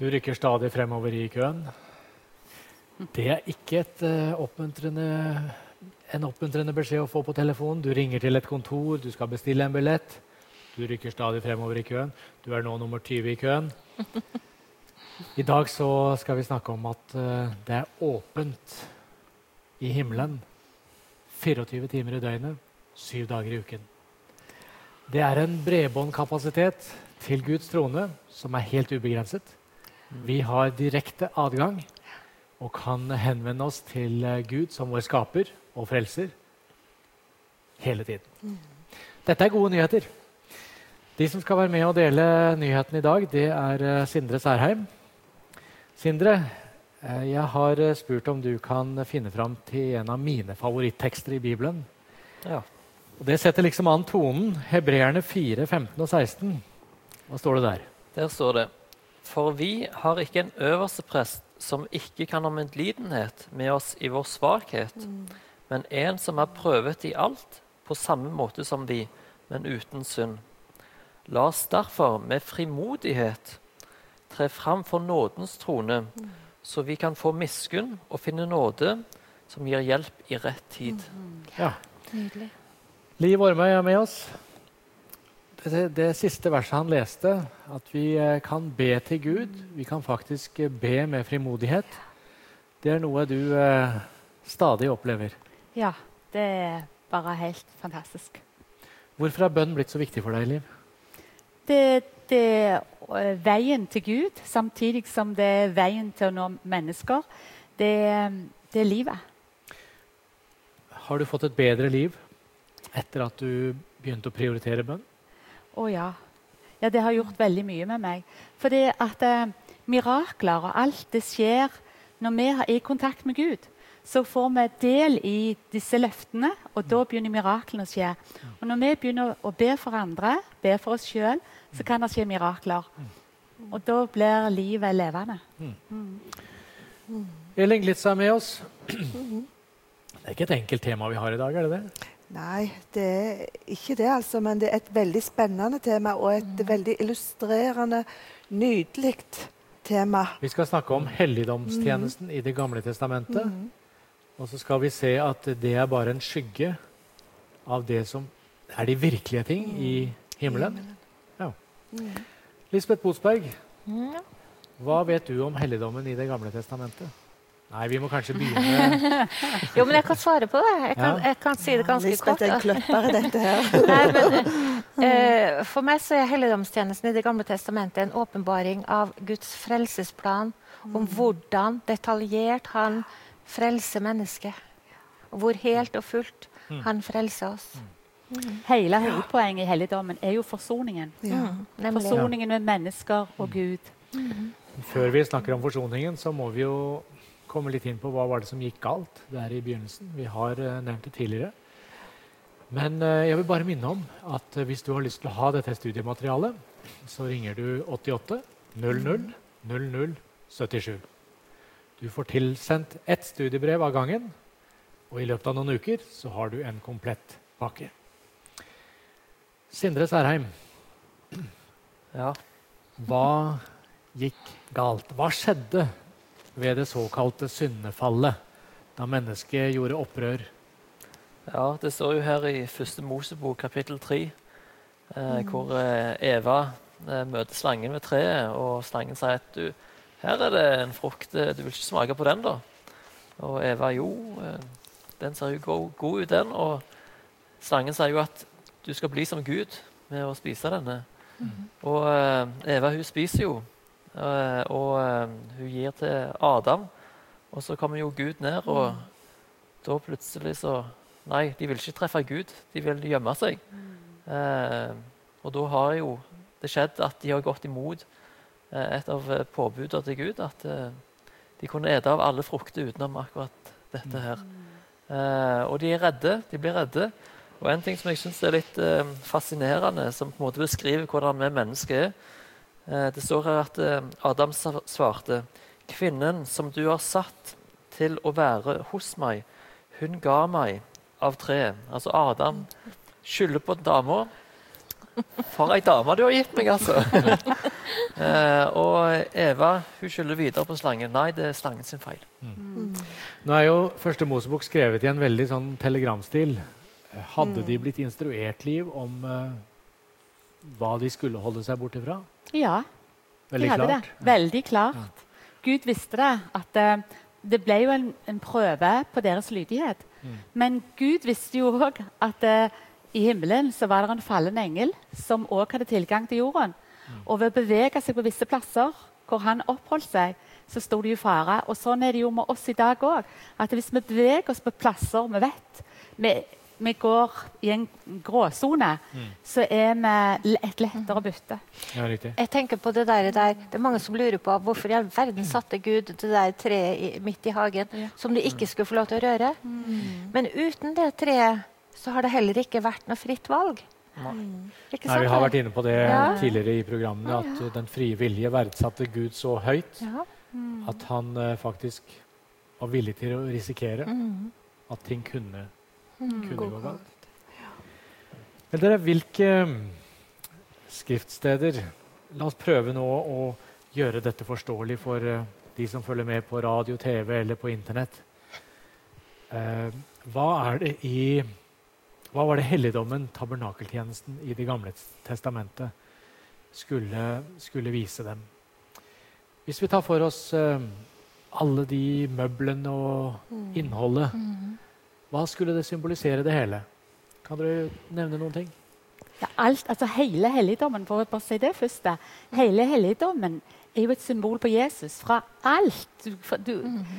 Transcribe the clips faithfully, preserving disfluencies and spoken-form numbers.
Du rykker stadig fremover i køen. Det er ikke et, uh, oppmuntrende, en oppmuntrende beskjed å få på telefonen. Du ringer til et kontor, du skal bestille en billett. Du rykker stadig fremover i køen. Du er nå nummer tyve i køen. I dag så skal vi snakke om at uh, det er åpent i himmelen. fireogtyve timer i døgnet, syv dager i uken. Det er en bredbåndkapasitet til Guds trone som er helt ubegrenset. Vi har direkte adgang og kan henvende oss til Gud som vår skaper og frelser hele tiden. Dette er gode nyheter. De som skal være med og dele nyheten i dag, det er Sindre Særheim. Sindre, jeg har spurt om du kan finne fram til en av mine favorittekster i Bibelen. Ja. Og det setter liksom an tonen. Hebreerne fire, femten og seksten. Hva står det der? Der står det: For vi har ikke en øverste prest som ikke kan ha medlidenhet med oss i vår svakhet, mm. men en som er prøvet i alt, på samme måte som vi, men uten synd. La oss derfor med frimodighet tre fram for nådens trone, mm. så vi kan få miskunn og finne nåde som gir hjelp i rett tid. Mm. Ja. Nydelig. Liv Ormøy er med oss. Det, det siste verset han leste, at vi kan be til Gud, vi kan faktisk be med frimodighet, det er noe du eh, stadig opplever. Ja, det er bare helt fantastisk. Hvorfor er bønn blitt så viktig for deg, Liv? Det, det er veien til Gud, samtidig som det er veien til å nå mennesker. Det, det er livet. Har du fått et bedre liv etter at du begynte å prioritere bønn? Å ja. Ja, det har gjort veldig mye med meg. Fordi at eh, mirakler og alt det skjer når vi er i kontakt med Gud. Så får vi del i disse løftene, og da begynner miraklene å skje. Og når vi begynner å be for andre, be for oss selv, så kan det skje mirakler. Og da blir livet levende. Mm. Elin Glitz er med oss. Det er ikke et enkelt tema vi har i dag, er det det? Nei, det er ikke det, altså, men det er et veldig spennende tema og et mm. veldig illustrerende, nydelig tema. Vi skal snakke om helligdomstjenesten mm. i Det gamle testamentet. Mm. Og så skal vi se at det er bare en skygge av det som er de virkelige ting mm. i himmelen. Ja. Mm. Lisbeth Botsberg, mm. hva vet du om helligdommen i Det gamle testamentet? Nei, vi må kanskje begynne. Jo, men jeg kan svare på det. Jeg kan, jeg kan si det ganske ja, kort. Det er en kløpper i dette her. Nei, men, uh, for meg så er helligdomstjenesten i Det gamle testamentet en åpenbaring av Guds frelsesplan, mm. om hvordan detaljert han frelser mennesket, og hvor helt og fullt mm. han frelser oss. Mm. Hele hovedpoenget i helligdommen er jo forsoningen. Ja. Mm. Forsoningen med mennesker og Gud. Mm. Før vi snakker om forsoningen, så må vi jo komme litt inn på hva var det som gikk galt der i begynnelsen. Vi har uh, nevnt det tidligere. Men uh, jeg vil bare minne om at uh, hvis du har lyst til å ha dette studiematerialet, så ringer du åttiåtte null null null null syttisju. Du får tilsendt ett studiebrev av gangen, og i løpet av noen uker så har du en komplett pakke. Sindre Særheim. Ja. Hva gikk galt? Hva skjedde ved det såkalte syndefallet, da mennesket gjorde opprør? Ja, det står jo her i første Mosebok, kapittel tre, eh, mm. hvor eh, Eva eh, møter slangen ved treet, og slangen sier at du, her er det en frukt, du vil ikke smake på den da? Og Eva, jo, eh, den ser jo god, god ut den, og slangen sier jo at du skal bli som Gud med å spise denne. Mm. Og eh, Eva, hun spiser jo, Uh, og uh, hun gir til Adam, og så kommer jo Gud ned, og mm. da plutselig så nei, de vil ikke treffe Gud, de vil gjemme seg. Mm. Uh, og da har jo det skjedd at de har gått imot uh, et av påbudene til Gud, at uh, de kunne ete av alle frukter utenom akkurat dette her. Uh, og de er redde, de blir redde. Og en ting som jeg synes er litt uh, fascinerende, som på en måte beskriver hvordan vi mennesker er, det står her at Adam svarte: Kvinnen som du har satt til å være hos meg, hun ga meg av treet. Altså Adam skylder på dama. For ei dame du har gitt meg, altså. Eh, og Eva hun skylder videre på slangen. Nei, det er slangen sin feil. Mm. Nå er jo Første Mosebok skrevet i en veldig sånn telegramstil. Hadde Mm. de blitt instruert, Liv, om eh, hva de skulle holde seg bort ifra? Ja, de Veldig hadde klart. det. Veldig klart. Gud visste det. At eh, det ble jo en, en prøve på deres lydighet. Mm. Men Gud visste jo òg at eh, i himmelen så var det en fallen engel som òg hadde tilgang til jorden. Og ved å bevege seg på visse plasser hvor han oppholdt seg, så sto det i fare. Og sånn er det jo med oss i dag òg. At hvis vi beveger oss på plasser vi vet vi, vi går i en gråsone, Mm. så er vi et lettere bytte. Ja, riktig. Jeg tenker på Det der, der. Det er mange som lurer på hvorfor i all verden satte Gud det der treet i, midt i hagen Ja. som de ikke skulle få lov til å røre. Men uten det treet så har det heller ikke vært noe fritt valg. Ikke Nei, vi har vært inne på det Ja. tidligere i programmene, at uh, den frie vilje verdsatte Gud så høyt Ja. at han uh, faktisk var villig til å risikere Mm. at ting kunne, Mm. kunne gå galt. Men dere, hvilke um, skriftsteder La oss prøve nå å gjøre dette forståelig for uh, de som følger med på radio, T V eller på Internett. Uh, hva er det i Hva var det helligdommen, tabernakeltjenesten i Det gamle testamentet, skulle, skulle vise dem? Hvis vi tar for oss uh, alle de møblene og innholdet, hva skulle det symbolisere det hele? Kan dere nevne noen ting? Ja, alt, altså hele helligdommen, for å bare si det første. Hele helligdommen er jo et symbol på Jesus. Fra alt. Du, for, du,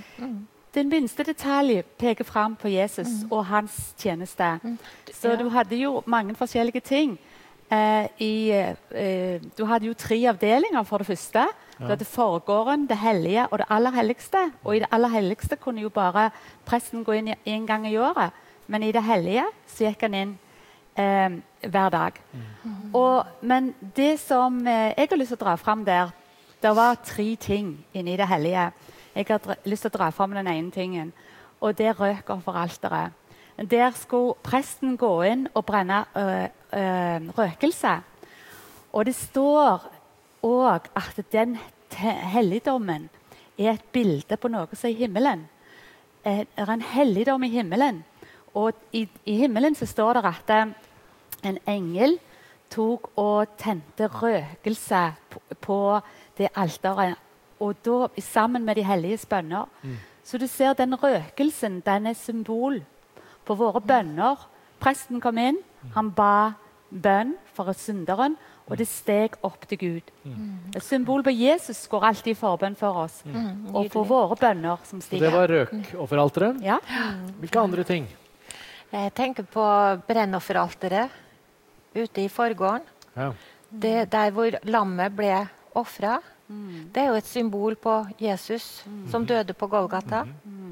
Den minste detalj peker fram på Jesus og hans tjeneste. Så Ja. du hadde jo mange forskjellige ting. Eh, i, eh, du hadde jo tre avdelinger for det første. Du hadde forgården, det hellige og det aller helligste. Og i det aller helligste kunne jo bare presten gå inn i- en gang i året. Men i det hellige så gikk han inn eh, hver dag. Og, men det som eh, jeg har lyst til å dra fram der, det var tre ting inni det hellige. Jeg har dra, lyst til å dra fram den ene tingen, og det er røkofferalteret. Der skulle presten gå inn og brenne øh, øh, røkelse. Og det står òg at den helligdommen er et bilde på noe som er i himmelen. Det er en helligdom i himmelen. Og i, i himmelen så står det at eh, en engel tok og tente røkelse på, på det alteret. Og da sammen med de helliges bønner. Mm. Så du ser den røkelsen, den er symbol på våre bønner. Presten kom inn, han ba bønn for synderen, og det steg opp til Gud. Et symbol på Jesus går alltid i forbønn for oss, og for våre bønner som Så det stiger. var røkofferalteret. Ja. Hvilke andre ting? Jeg tenker på brennofferalteret ute i forgården. Ja. Det, der hvor lammet ble ofra. Det er jo et symbol på Jesus som døde på Golgata.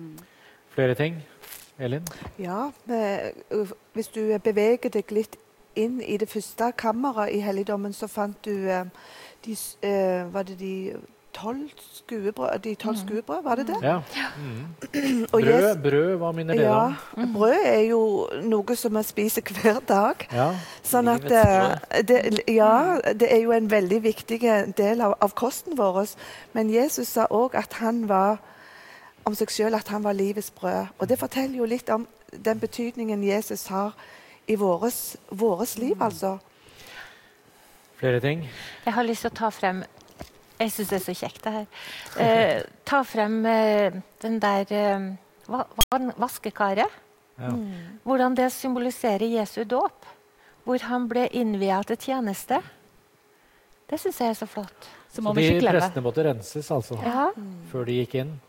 Flere ting? Elin? Ja, men, uh, hvis du beveger deg litt inn i det første kammeret i helligdommen, så fant du uh, de, s- uh, var det de tolv skuebrød, de tolv skuebrød, var det det? Ja. Mm. Og Brød, Jes- brød, hva minner det ja, om? brød er jo noe som vi spiser hver dag. Ja. Sånn at Livets eh, det, ja, det er jo en veldig viktig del av, av kosten vår. Men Jesus sa òg at han var om seg selv at han var livets brød. Og det forteller jo litt om den betydningen Jesus har i våres, våres liv, altså. Flere ting? Jeg har lyst til å ta frem Jeg syns det er så kjekt, det her. Eh, ta frem eh, den der eh, va va- vaskekaret. Ja. Hvordan det symboliserer Jesu dåp. Hvor han ble innvia til tjeneste. Det syns jeg er så flott. Så Så må vi de ikke glemme. prestene måtte renses altså, Ja. før de gikk inn.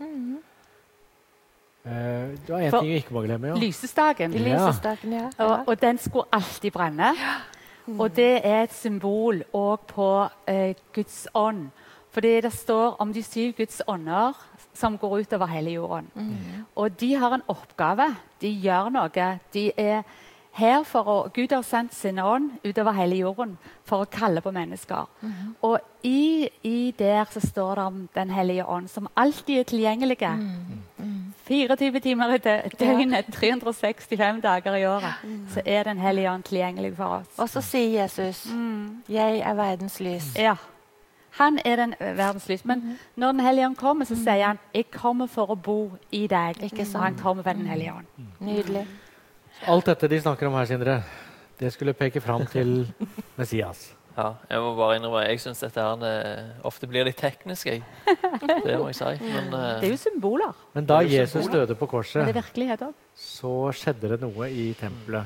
Eh, det var én For- ting vi ikke må glemme. Ja. Lysestaken. I Ja. lysestaken, ja. ja. Og, og den skulle alltid brenne. Og det er et symbol òg på eh, Guds ånd. Fordi det står om de syv Guds ånder som går utover hele jorden. Og de har en oppgave. De gjør noe. De er her for å, Gud har sendt sin ånd utover hele jorden for å kalle på mennesker. Og i, i der så står det om Den hellige ånd, som alltid er tilgjengelig. fireogtyve timer i dø- døgnet, tre hundre og sekstifem dager i året, så er Den hellige ånd tilgjengelig for oss. Og så sier Jesus, 'Jeg er verdens lys'. Ja. Han er den ø, verdens lys. Men når Den hellige ånd kommer, så sier han 'Jeg kommer for å bo i deg'. Ikke sant? Og han kommer ved Den hellige ånd. Nydelig. Alt dette de snakker om her, Sindre, det skulle peke fram til Messias. Ja, jeg må bare innrømme, jeg syns dette her eh, ofte blir litt teknisk. Jeg. Det må jeg si. Men, eh, Det er jo symboler. Men da Det er jo Jesus symboler. døde på Men det er korset, virkelighet òg. så skjedde det noe i tempelet.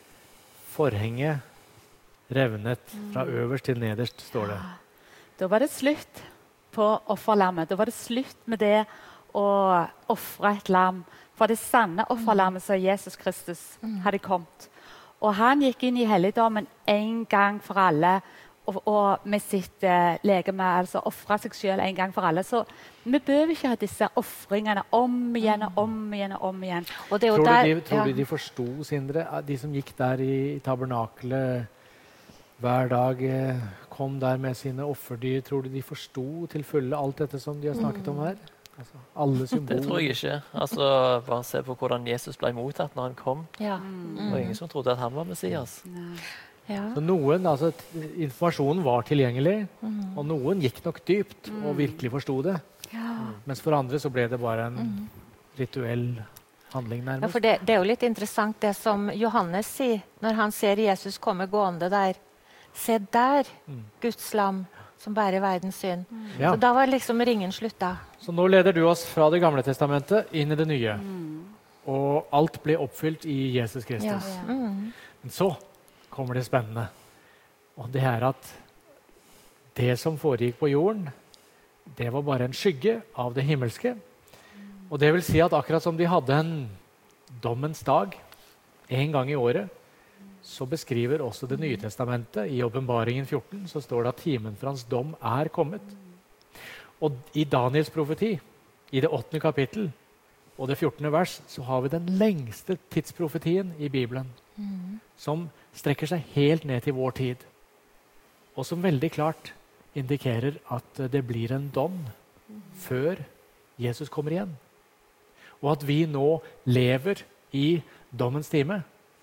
Forhenget revnet fra øverst til nederst, står det. Da var det slutt på offerlammet. Da var det slutt med det å ofre et lam. For det sanne offerlammet som Jesus Kristus hadde kommet. Og han gikk inn i helligdommen en gang for alle. Og, og med sitt eh, legeme, altså ofre seg selv en gang for alle. Så vi behøver ikke ha disse ofringene om igjen og om igjen. og om igjen. Og det er jo Tror du der, de, tror ja. du de forsto, Sindre, de som gikk der i, i tabernakelet hver dag, eh, kom der med sine offerdyr? Tror du de forsto til fulle alt dette som de har snakket om her? Altså, alle symboler. det tror jeg ikke. Altså, bare se på hvordan Jesus ble mottatt når han kom. Ja. Det var ingen som trodde at han var Messias. Ja. Så noen, altså, t- informasjonen var tilgjengelig, og noen gikk nok dypt og virkelig forsto det. Mens for andre så ble det bare en rituell handling Ja, nærmest. for det, det er jo litt interessant det som Johannes sier når han ser Jesus komme gående der. Se der, Guds lam som bærer verdens synd. Ja. Så da var liksom ringen slutta. Så nå leder du oss fra Det gamle testamentet inn i det nye. Og alt ble oppfylt i Jesus Kristus. Ja. Mm. Men så kommer det spennende. Og det er at det som foregikk på jorden, det var bare en skygge av det himmelske. Og det vil si at akkurat som de hadde en dommens dag en gang i året, så beskriver også Det nye testamentet i Åpenbaringen fjorten, så står det at timen for hans dom er kommet. Og i Daniels profeti, i det åttende kapittel og det fjortende vers, så har vi den lengste tidsprofetien i Bibelen, som strekker seg helt ned til vår tid, og som veldig klart indikerer at det blir en dom før Jesus kommer igjen. Og at vi nå lever i dommens time.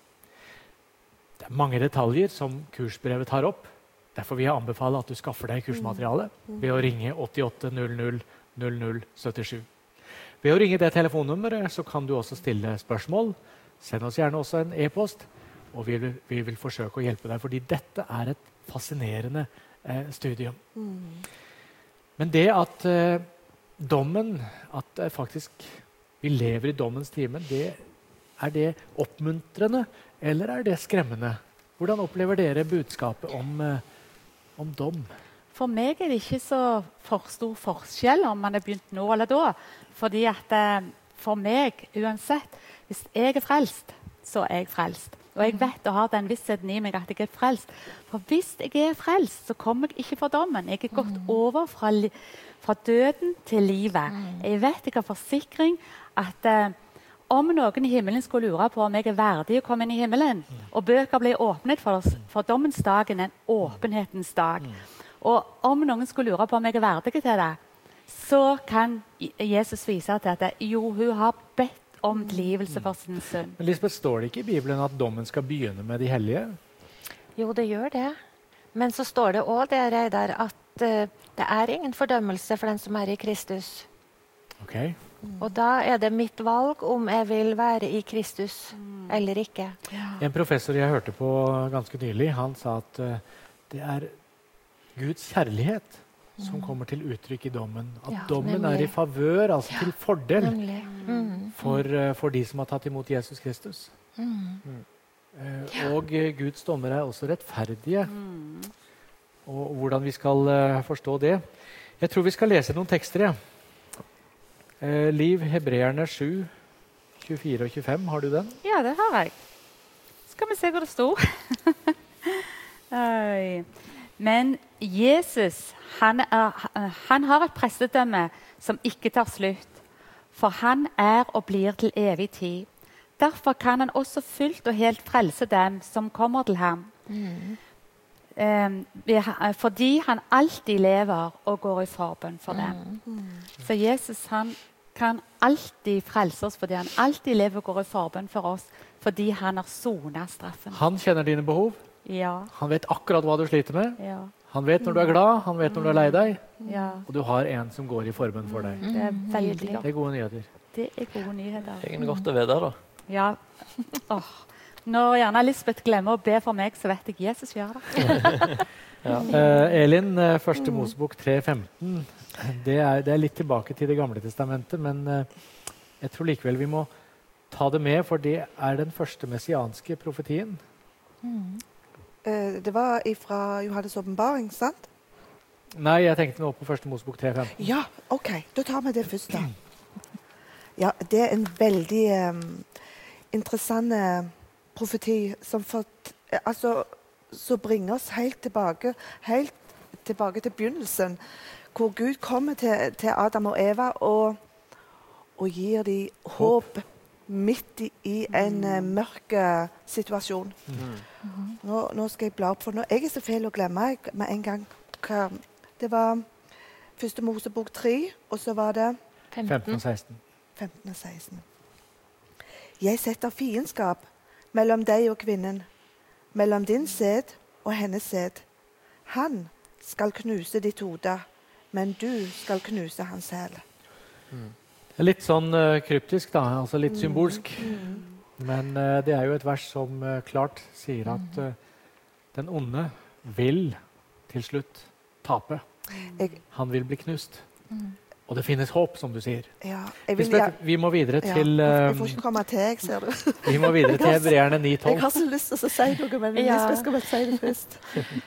Det er mange detaljer som kursbrevet tar opp. Derfor vil jeg anbefale at du skaffer deg kursmateriale ved å ringe åttiåtte null null null null syttisju. Ved å ringe det telefonnummeret så kan du også stille spørsmål. Send oss gjerne også en e-post, og vi vil, vi vil forsøke å hjelpe deg, fordi dette er et fascinerende eh, studium. Men det at eh, dommen, at eh, faktisk vi lever i dommens time, det, er det oppmuntrende, eller er det skremmende? Hvordan opplever dere budskapet om, eh, om dom? For meg er det ikke så for stor forskjell om man er begynt nå eller da. Fordi at eh, for meg, uansett, hvis jeg er frelst, så er jeg frelst. Og jeg vet og har den vissheten i meg at jeg er frelst. For hvis jeg er frelst, så kommer jeg ikke for dommen. Jeg er gått over fra, li fra døden til livet. Jeg vet jeg har forsikring at eh, om noen i himmelen skulle lure på om jeg er verdig å komme inn i himmelen, og bøker blir åpnet for oss, for dommens dagen er en åpenhetens dag. Og om noen skulle lure på om jeg er verdig til det, så kan Jesus vise til at jo, hun har bedt om tilgivelse for sin synd. Men Lisbeth, står det ikke i Bibelen at dommen skal begynne med de hellige? Jo, det gjør det. Men så står det òg det, Reidar, at uh, det er ingen fordømmelse for den som er i Kristus. Ok. Og da er det mitt valg om jeg vil være i Kristus eller ikke. En professor jeg hørte på ganske nylig, han sa at uh, det er Guds kjærlighet som kommer til uttrykk i dommen. At Ja, dommen nemlig. er i favør, altså til fordel Nemlig. Mm. for, uh, for de som har tatt imot Jesus Kristus. Mm. Uh, og uh, Guds dommer er også rettferdige. Og hvordan vi skal uh, forstå det. Jeg tror vi skal lese noen tekster, ja. Uh, Liv, Hebreerne sju, tjuefire og tjuefem. Har du den? Ja, det har jeg. Skal vi se hvor det sto. Oi. Men Jesus, han, er, han har et prestedømme som ikke tar slutt. For han er og blir til evig tid. Derfor kan han også fullt og helt frelse dem som kommer til ham. Mm. Um, fordi han alltid lever og går i forbønn for dem. Så Jesus, han kan alltid frelse oss fordi han alltid lever og går i forbønn for oss. Fordi han har sonet straffen. Han kjenner dine behov. Ja, Han vet akkurat hva du sliter med. ja. Han vet når du er glad, han vet når du er lei deg, Ja, og du har en som går i forbønn for deg. det er veldig Det godt. er gode nyheter. Det er gode nyheter. Egentlig godt å vite, da. Ja. Åh. Når gjerne Elisabeth glemmer å be for meg, så vet jeg Jesus gjør det. Ja. Eh, Elin, eh, første Mosebok tre femten. Det er, det er litt tilbake til Det gamle testamentet, men eh, jeg tror likevel vi må ta det med, for det er den første messianske profetien. Eh, det var fra Johannes' åpenbaring, sant? Nei, jeg tenkte nå på første Mosebok tre femten. Ja, OK. Da tar vi det først, da. Ja, det er en veldig eh, interessant eh, profeti som for, eh, altså, så bringer oss helt tilbake, helt tilbake til begynnelsen, hvor Gud kommer til, til Adam og Eva og, og gir dem håp midt i, i en eh, mørk eh, situasjon. Nå, nå skal jeg bla opp, for nå jeg er så feil å glemme jeg, med en gang. Hva, det var første Mosebok tre, og så var det femten og seksten. femten og seksten. Jeg setter fiendskap mellom deg og kvinnen, mellom din sæd og hennes sæd. Han skal knuse ditt hode, men du skal knuse hans hæl. Det er litt sånn eh, kryptisk, da, altså litt symbolsk. Men eh, det er jo et vers som eh, klart sier at eh, den onde vil til slutt tape. Jeg, Han vil bli knust. Og det finnes håp, som du sier. ja, jeg, vil, ja, Lisbeth, vi må videre ja, til, jeg får eh, ikke komme til, jeg ser du. vi må videre til Hebreerne ni Jeg tolv. har så lyst til å si noe, men Ja. jeg skal bare si det først.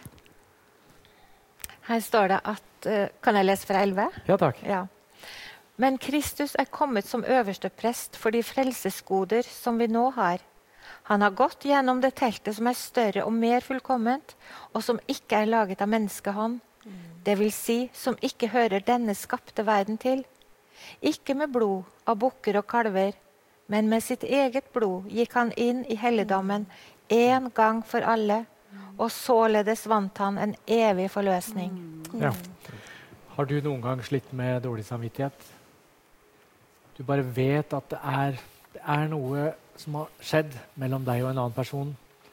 Her står det at eh, Kan jeg lese fra elleve? Ja, takk. Ja. Men Kristus er kommet som øverste prest for de frelsesgoder som vi nå har. Han har gått gjennom det teltet som er større og mer fullkomment, og som ikke er laget av menneskehånd. Det vil si, som ikke hører denne skapte verden til. Ikke med blod av bukker og kalver, men med sitt eget blod gikk han inn i helligdommen en gang for alle, og således vant han en evig forløsning. Ja. Har du noen gang slitt med dårlig samvittighet? Du bare vet at det er, det er noe som har skjedd mellom deg og en annen person.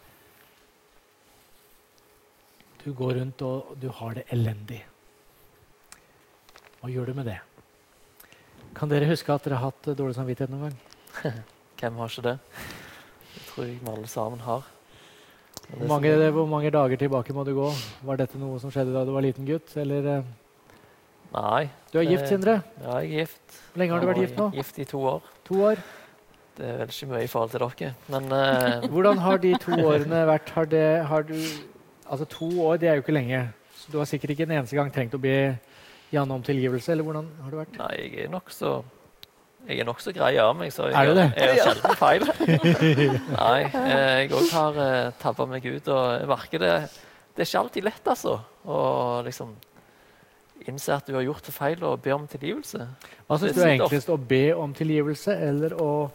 Du går rundt og du har det elendig. Hva gjør du med det? Kan dere huske at dere har hatt dårlig samvittighet noen gang? Hvem har ikke det? Det tror jeg vi alle sammen har. Men Hvor det mange, som- hvor mange dager tilbake må du gå? Var dette noe som skjedde da du var liten gutt? Eller, eh, Nei. du er det- gift, Sindre. Ja, jeg er gift. Hvor lenge har du vært gift nå? Gift i to år. To år. Det er vel ikke mye i forhold til dere. Men eh, Hvordan har de to årene vært? Har det, har du, altså To år det er jo ikke lenge. Så du har sikkert ikke en eneste gang trengt å be Janne om tilgivelse? Eller hvordan har det vært? nei, jeg er nokså Jeg er nokså grei av meg, så jeg, Er du det? jeg har sjelden feil. Nei, eh, jeg òg har eh, tabba meg ut, og jeg merker det Det er ikke alltid lett, altså. Å liksom innse at du har gjort feil, og be om tilgivelse. Hva syns Det du er sitter enklest? Å be om tilgivelse eller å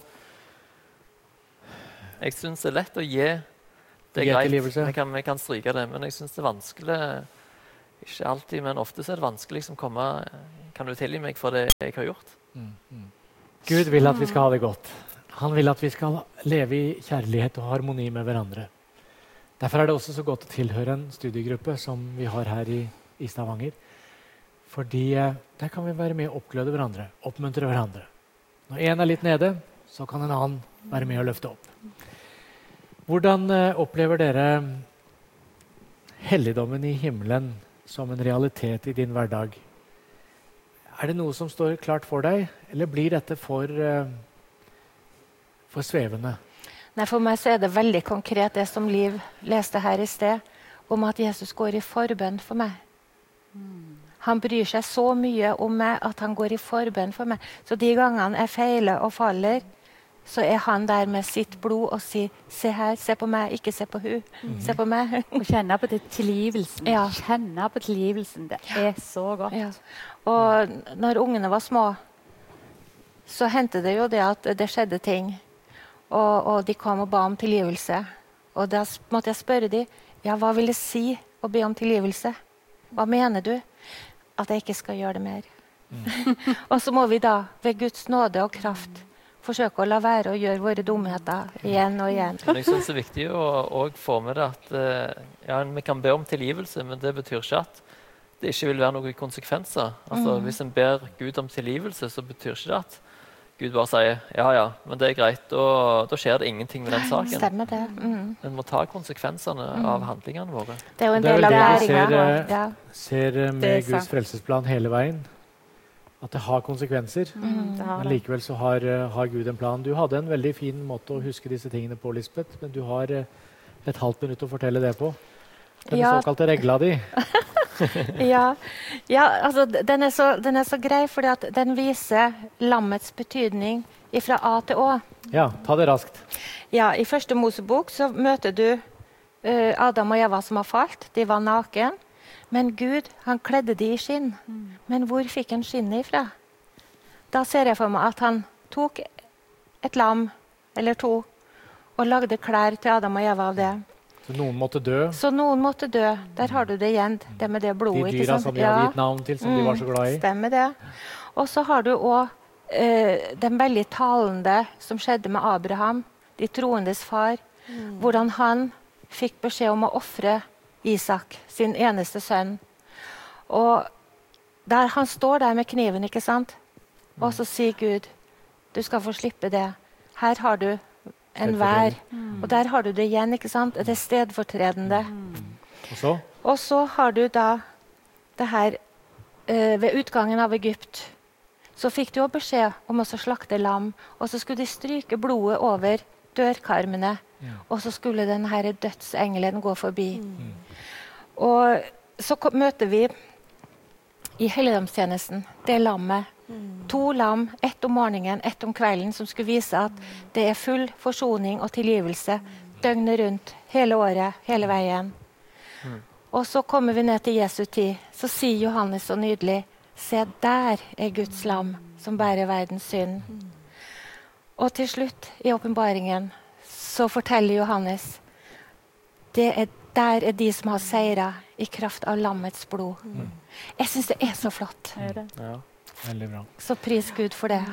Jeg syns det er lett å gi. Det er Gi greit, tilgivelse. vi kan, vi kan stryke det, men jeg syns det er vanskelig. Ikke alltid, men ofte så er det vanskelig liksom komme Kan du tilgi meg for det jeg har gjort? Gud vil at vi skal ha det godt. Han vil at vi skal leve i kjærlighet og harmoni med hverandre. Derfor er det også så godt å tilhøre en studiegruppe som vi har her i, i Stavanger. Fordi eh, der kan vi være med å oppgløde hverandre, oppmuntre hverandre. Når en er litt nede, så kan en annen være med å løfte opp. Hvordan eh, opplever dere helligdommen i himmelen som en realitet i din hverdag? Er det noe som står klart for deg, eller blir dette for, eh, for svevende? Nei, For meg så er det veldig konkret det som Liv leste her i sted, om at Jesus går i forbønn for meg. Han bryr seg så mye om meg at han går i forbønn for meg. Så de gangene jeg feiler og faller, så er han der med sitt blod og sier, se her, se på meg, ikke se på hun. Se på meg. Å kjenne på det tilgivelsen. Ja. Kjenne på tilgivelsen. Det er så godt. Ja. Og når ungene var små, så hendte det jo det at det skjedde ting. Og, og de kom og ba om tilgivelse. Og da s- måtte jeg spørre dem, ja, hva vil det si å be om tilgivelse? Hva mener du? At jeg ikke skal gjøre det mer. Og så må vi da, ved Guds nåde og kraft, få forsøke å la være å gjøre våre dumheter igjen og igjen. Men jeg synes det er viktig å, å få med det at eh, ja, vi kan be om tilgivelse, men det betyr ikke at det ikke vil være noen konsekvenser. Altså, Mm. Hvis en ber Gud om tilgivelse, så betyr ikke det at Gud bare sier ja, ja, men det er greit, da, da skjer det ingenting med den saken. Stemmer det. Mm. En må ta konsekvensene av handlingene våre. Det er jo en Det er del vel av det vi læringa. ser, eh, Ja. Ser eh, Det er med sant. Guds frelsesplan hele veien at det har konsekvenser. Mm, det har Men det. likevel så har, eh, har Gud en plan. Du hadde en veldig fin måte å huske disse tingene på, Lisbeth, men du har eh, et halvt minutt å fortelle det på. Den Ja. såkalte regla di. Ja, ja altså, d- den, er så, den er så grei fordi at den viser lammets betydning fra A til Å. Ja, ta det raskt. Ja, I første Mosebok så møter du eh, Adam og Eva som har falt. De var naken. Men Gud han kledde de i skinn. Men hvor fikk han skinnet ifra? Da ser jeg for meg at han tok et lam eller to og lagde klær til Adam og Eva av det. Så noen måtte dø. Så noen måtte dø. Der har du det igjen. Det med det De blodet. ikke dyra sant? som de hadde gitt navn til, som de var så glad i. Stemmer det. Og så har du òg eh, den veldig talende som skjedde med Abraham, de troendes far. Hvordan han fikk beskjed om å ofre Isak, sin eneste sønn. Og der han står der med kniven, ikke sant? Og så sier Gud, du skal få slippe det. Her har du en vær. Og der har du det igjen, ikke sant? Det er stedfortredende. Og så? Og så har du da det her eh, ved utgangen av Egypt. Så fikk du også beskjed om å slakte lam, og så skulle de stryke blodet over dørkarmene. Ja. Og så skulle den her dødsengelen gå forbi. Og så kom, møter vi i helligdomstjenesten det lammet. To lam, ett om morgenen, ett om kvelden, som skulle vise at det er full forsoning og tilgivelse døgnet rundt, hele året, hele veien. Og så kommer vi ned til Jesu tid. Så sier Johannes så nydelig, se der er Guds lam som bærer verdens synd. Og til slutt i åpenbaringen så forteller Johannes, det er der er de som har seira i kraft av lammets blod. Jeg synes det er så flott. Er det? Ja, veldig bra. Så pris Gud for det.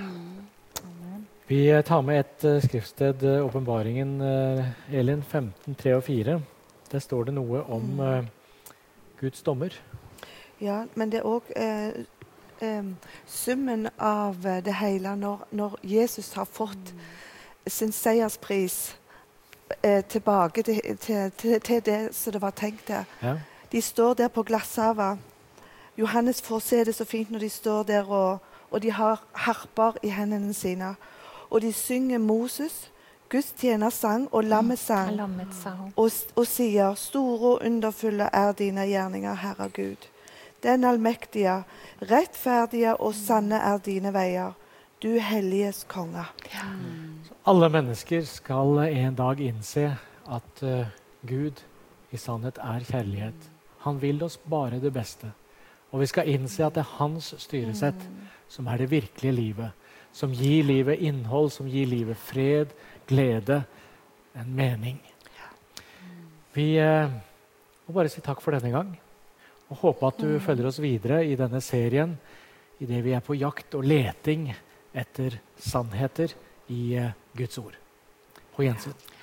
Vi eh, tar med et uh, skriftsted, uh, åpenbaringen, uh, Elin femten, tre og fire. Der står det noe om uh, Guds dommer. Ja, men det er òg eh, eh, summen av eh, det hele når, når Jesus har fått sin seierspris eh, tilbake til, til, til, til det som det var tenkt til. Ja. De står der på glasshava. Johannes får se det så fint når de står der, og, og de har harper i hendene sine. Og de synger Moses, Guds tjenersang og lammesang. Lammets sang. Og, og sier, store og underfulle er dine gjerninger, Herre Gud. Den allmektige, rettferdige og sanne er dine veier. Du helliges konge. Alle mennesker skal en dag innse at uh, Gud i sannhet er kjærlighet. Han vil oss bare det beste. Og vi skal innse at det er hans styresett som er det virkelige livet. Som gir livet innhold, som gir livet fred, glede, en mening. Vi uh, må bare si takk for denne gang. Og håpe at du følger oss videre i denne serien i det vi er på jakt og leting etter sannheter i uh, Guds ord. På gjensyn.